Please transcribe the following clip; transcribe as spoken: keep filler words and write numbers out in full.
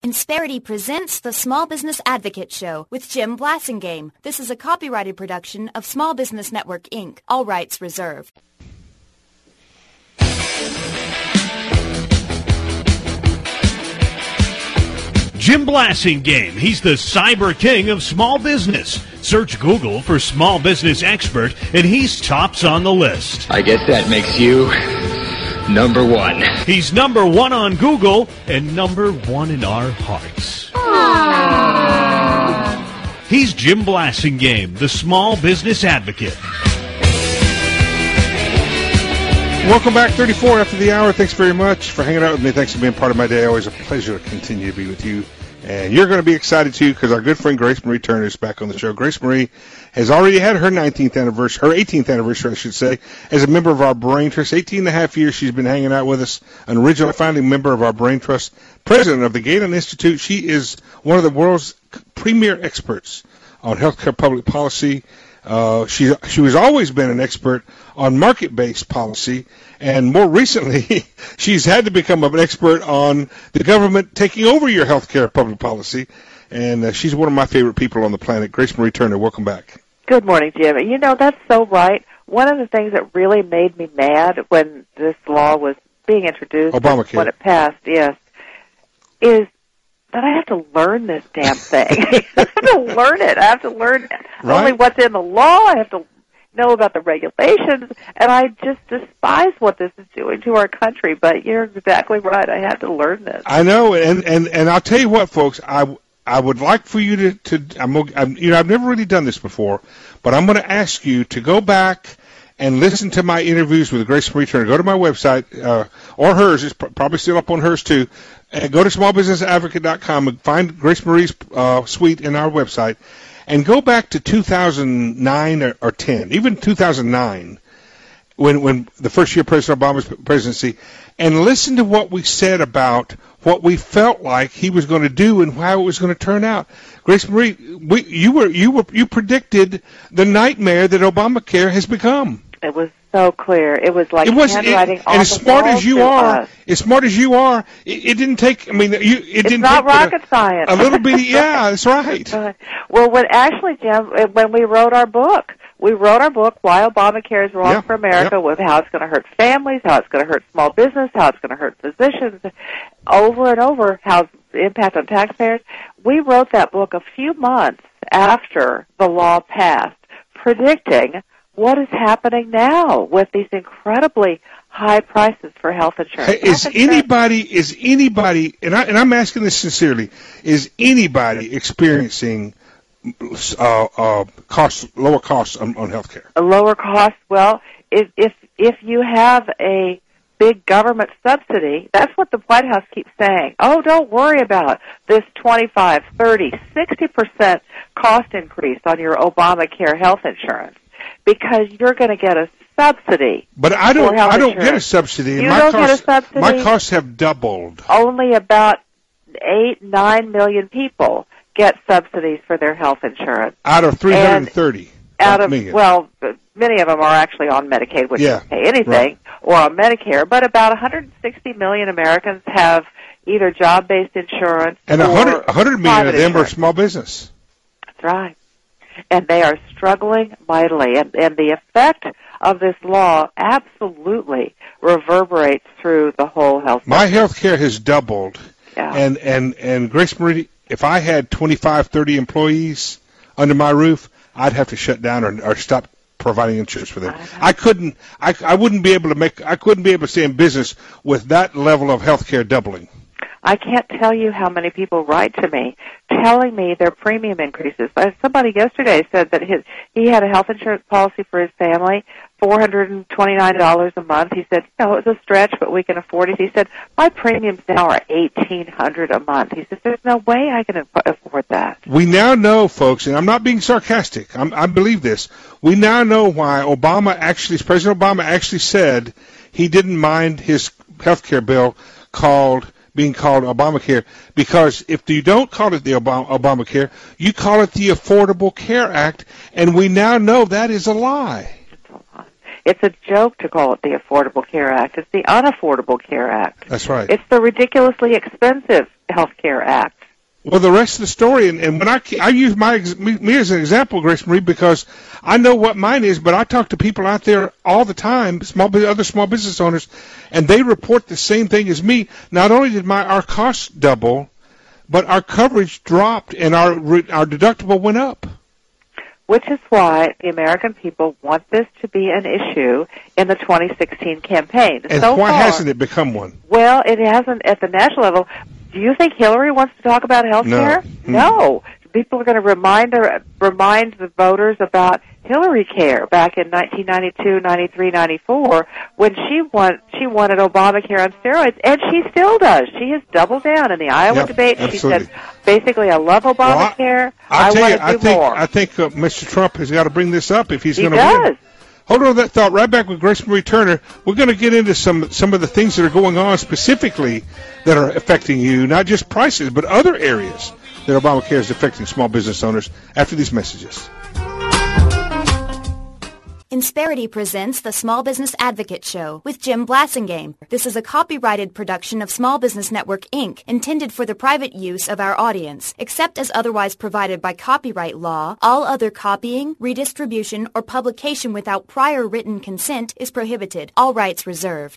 Insperity presents the Small Business Advocate Show with Jim Blasingame. This is a copyrighted production of Small Business Network, Incorporated. All rights reserved. Jim Blasingame. He's the cyber king of small business. Search Google for small business expert, and he's tops on the list. I guess that makes you number one. He's number one on Google and number one in our hearts. Aww. He's Jim Blasingame, the small business advocate. Welcome back, thirty-four after the hour. Thanks very much for hanging out with me. Thanks for being part of my day. Always a pleasure to continue to be with you. And you're going to be excited, too, because our good friend Grace Marie Turner is back on the show. Grace Marie has already had her nineteenth anniversary, her eighteenth anniversary, I should say, as a member of our Brain Trust. eighteen and a half years she's been hanging out with us, an original founding member of our Brain Trust, president of the Galen Institute. She is one of the world's premier experts on healthcare public policy. Uh, she she has always been an expert on market-based policy, and more recently, she's had to become an expert on the government taking over your healthcare public policy. And uh, she's one of my favorite people on the planet. Grace Marie Turner, welcome back. Good morning, Jim. You know, that's so right. One of the things that really made me mad when this law was being introduced, Obamacare, when it passed, yes, is that I have to learn this damn thing. I have to learn it. I have to learn right. only what's in the law. I have to know about the regulations, and I just despise what this is doing to our country. But you're exactly right. I had to learn this. I know, and and, and I'll tell you what, folks. I I would like for you to to I'm, I'm you know I've never really done this before, but I'm going to ask you to go back and listen to my interviews with Grace Marie Turner. Go to my website, uh, or hers. It's probably still up on hers too. And go to small business advocate dot com and find Grace Marie's uh, suite in our website, and go back to two thousand nine or, or ten, even two thousand nine, when when the first year of President Obama's presidency, and listen to what we said about what we felt like he was going to do and how it was going to turn out. Grace Marie, we, you were you were you predicted the nightmare that Obamacare has become. It was so clear. It was like it was, handwriting it, off and as the smart wall as you to are, us. as smart as you are, it, it didn't take. I mean, you, it it's didn't not take rocket a, science. A little bit. Yeah, that's right. Uh, well, when actually, Jim, when we wrote our book, we wrote our book, Why Obamacare is Wrong yeah, for America, yeah. with how it's going to hurt families, how it's going to hurt small business, how it's going to hurt physicians, over and over, how the impact on taxpayers. We wrote that book a few months after the law passed, predicting what is happening now with these incredibly high prices for health insurance. Hey, is health insurance. anybody, is anybody, and, I, and I'm asking this sincerely, is anybody experiencing uh, uh, cost, lower costs on, on health care? A lower cost? Well, if, if if you have a big government subsidy, that's what the White House keeps saying. Oh, don't worry about this twenty-five, thirty, sixty percent cost increase on your Obamacare health insurance, because you're going to get a subsidy. But I don't. I don't insurance. get a subsidy. You my don't costs, get a subsidy. My costs have doubled. Only about eight, nine million people get subsidies for their health insurance out of three hundred thirty. Out of million. Well, many of them are actually on Medicaid, which yeah, doesn't pay anything, right. or on Medicare. But about one hundred sixty million Americans have either job-based insurance and or one hundred, one hundred million of them insurance. are small business. That's right. And they are struggling mightily. And, and the effect of this law absolutely reverberates through the whole health My sector. health care has doubled. Yeah. And, and, and Grace Marie, if I had twenty-five, thirty employees under my roof, I'd have to shut down or, or stop providing insurance for them. I, I couldn't, I, I wouldn't be able to make, I couldn't be able to stay in business with that level of health care doubling. I can't tell you how many people write to me telling me their premium increases. Somebody yesterday said that his he had a health insurance policy for his family, four hundred twenty-nine dollars a month. He said, no, it's a stretch, but we can afford it. He said, my premiums now are eighteen hundred dollars a month. He said, there's no way I can afford that. We now know, folks, and I'm not being sarcastic, I'm, I believe this, we now know why Obama actually, President Obama actually said he didn't mind his health care bill called being called Obamacare, because if you don't call it the Obama, Obamacare, you call it the Affordable Care Act, and we now know that is a lie. It's a joke to call it the Affordable Care Act. It's the Unaffordable Care Act. That's right. It's the ridiculously expensive Health Care Act. Well, the rest of the story, and, and when I, I use my me, me as an example, Grace Marie, because I know what mine is, but I talk to people out there all the time, small other small business owners, and they report the same thing as me. Not only did my our costs double, but our coverage dropped and our our deductible went up. Which is why the American people want this to be an issue in the twenty sixteen campaign. And so why far, hasn't it become one? Well, it hasn't at the national level. Do you think Hillary wants to talk about health care? No. No. People are going to remind her, remind the voters about Hillary Care back in nineteen ninety-two, ninety-three, ninety-four when she won, she wanted Obamacare on steroids, and she still does. She has doubled down in the Iowa Yep, debate. absolutely. She said, basically, I love Obamacare. Well, I, I tell want you, to I do think more. I think uh, Mister Trump has got to bring this up if he's he going to does. win. Hold on to that thought. Right back with Grace Marie Turner. We're going to get into some some of the things that are going on specifically that are affecting you, not just prices, but other areas that Obamacare is affecting small business owners after these messages. Insperity presents the Small Business Advocate Show with Jim Blasingame. This is a copyrighted production of Small Business Network, Incorporated, intended for the private use of our audience. Except as otherwise provided by copyright law, all other copying, redistribution, or publication without prior written consent is prohibited. All rights reserved.